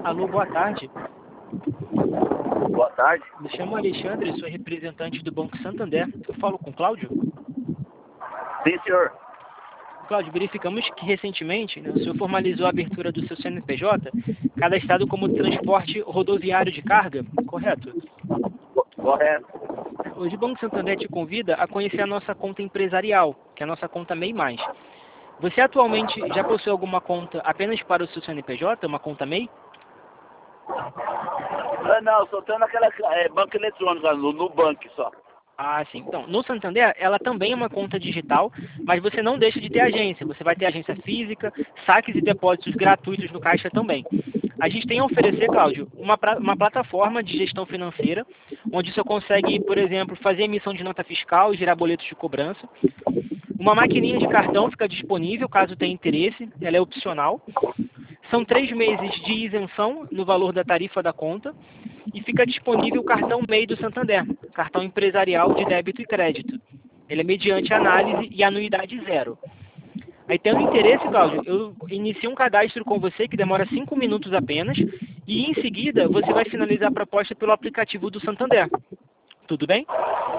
Alô, boa tarde. Boa tarde. Me chamo Alexandre, sou representante do Banco Santander. Eu falo com o Cláudio? Sim, senhor. Cláudio, verificamos que recentemente, né, o senhor formalizou a abertura do seu CNPJ, cadastrado como transporte rodoviário de carga, correto? Correto. Hoje o Banco Santander te convida a conhecer a nossa conta empresarial, que é a nossa conta MEI+. Você atualmente já possui alguma conta apenas para o seu CNPJ, uma conta MEI? Não, só tenho naquela banco eletrônico, no Nubank só. Ah, sim. Então, no Santander, ela também é uma conta digital, mas você não deixa de ter agência. Você vai ter agência física, saques e depósitos gratuitos no caixa também. A gente tem a oferecer, Cláudio, uma plataforma de gestão financeira, onde você consegue, por exemplo, fazer emissão de nota fiscal e gerar boletos de cobrança. Uma maquininha de cartão fica disponível, caso tenha interesse, ela é opcional. São 3 meses de isenção no valor da tarifa da conta e fica disponível o cartão MEI do Santander, cartão empresarial de débito e crédito. Ele é mediante análise e anuidade zero. Aí, tendo interesse, Cláudio, eu inicio um cadastro com você que demora 5 minutos apenas e, em seguida, você vai finalizar a proposta pelo aplicativo do Santander. Tudo bem?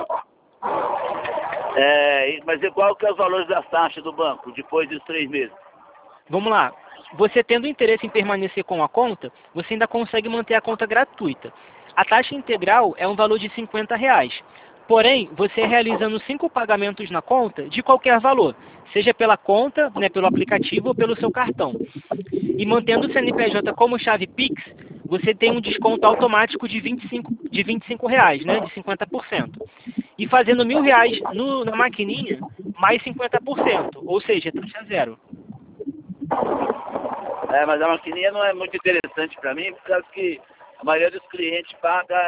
Mas e qual que é os valores das taxas do banco depois dos 3 meses? Vamos lá. Você tendo interesse em permanecer com a conta, você ainda consegue manter a conta gratuita. A taxa integral é um valor de R$50. Porém, você realizando 5 pagamentos na conta de qualquer valor, seja pela conta, né, pelo aplicativo ou pelo seu cartão. E mantendo o CNPJ como chave Pix, você tem um desconto automático de R$25, né, de 50%. E fazendo R$1.000 na maquininha, mais 50%, ou seja, taxa zero. Mas a maquininha não é muito interessante para mim, por causa que a maioria dos clientes paga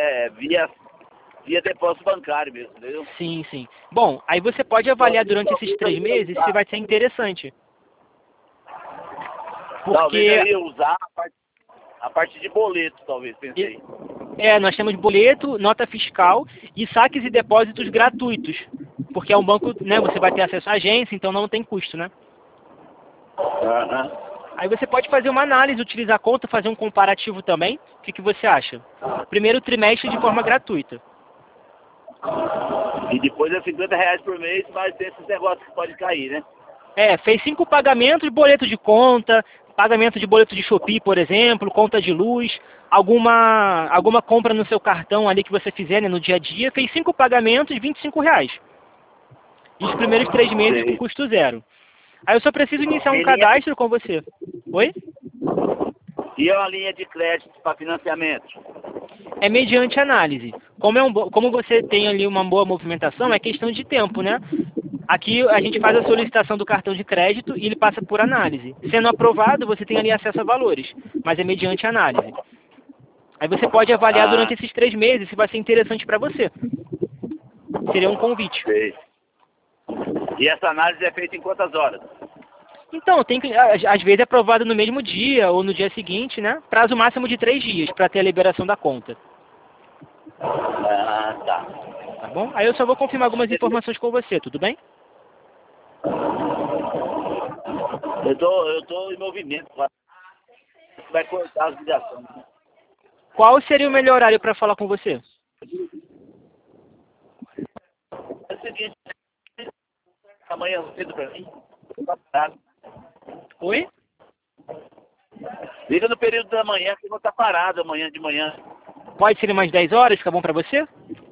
via depósito bancário mesmo, entendeu? Sim, sim. Bom, aí você pode avaliar durante esses 3 meses se vai ser interessante. Talvez eu ia usar a parte de boleto, talvez, pensei. Nós temos boleto, nota fiscal e saques e depósitos gratuitos. Porque é um banco, né, você vai ter acesso à agência, então não tem custo, né? Aí você pode fazer uma análise, utilizar a conta, fazer um comparativo também. O que você acha? Primeiro trimestre de forma gratuita. E depois é R$50 por mês, mas tem esses negócios que pode cair, né? Fez 5 pagamentos de boleto de conta, pagamento de boleto de Shopee, por exemplo, conta de luz, alguma compra no seu cartão ali que você fizer, né, no dia a dia, fez 5 pagamentos de R$25. E os primeiros 3 meses com custo zero. Aí eu só preciso iniciar um cadastro com você. Oi? E é uma linha de crédito para financiamento? É mediante análise. Como você tem ali uma boa movimentação, é questão de tempo, né? Aqui a gente faz a solicitação do cartão de crédito e ele passa por análise. Sendo aprovado, você tem ali acesso a valores, mas é mediante análise. Aí você pode avaliar durante esses 3 meses se vai ser interessante para você. Seria um convite. Sei. E essa análise é feita em quantas horas? Então, às vezes é aprovado no mesmo dia ou no dia seguinte, né? Prazo máximo de 3 dias para ter a liberação da conta. Tá. Tá bom? Aí eu só vou confirmar algumas informações com você, tudo bem? Eu tô em movimento. Vai cortar as ligações. Qual seria o melhor horário para falar com você? É o seguinte, amanhã cedo para mim. Oi? Liga no período da manhã que eu vou estar parado amanhã de manhã. Pode ser umas 10 horas, fica bom para você?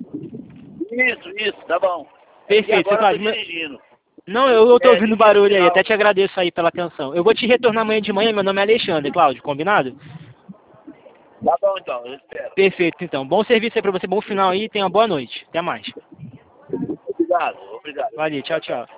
Isso, tá bom. Perfeito, e agora Cláudio. eu tô dirigindo. Não, eu tô ouvindo barulho aí, até te agradeço aí pela atenção. Eu vou te retornar amanhã de manhã, meu nome é Alexandre, Cláudio, combinado? Tá bom então, eu espero. Perfeito, então. Bom serviço aí pra você, bom final aí, tenha uma boa noite. Até mais. Obrigado. Valeu, tchau, tchau.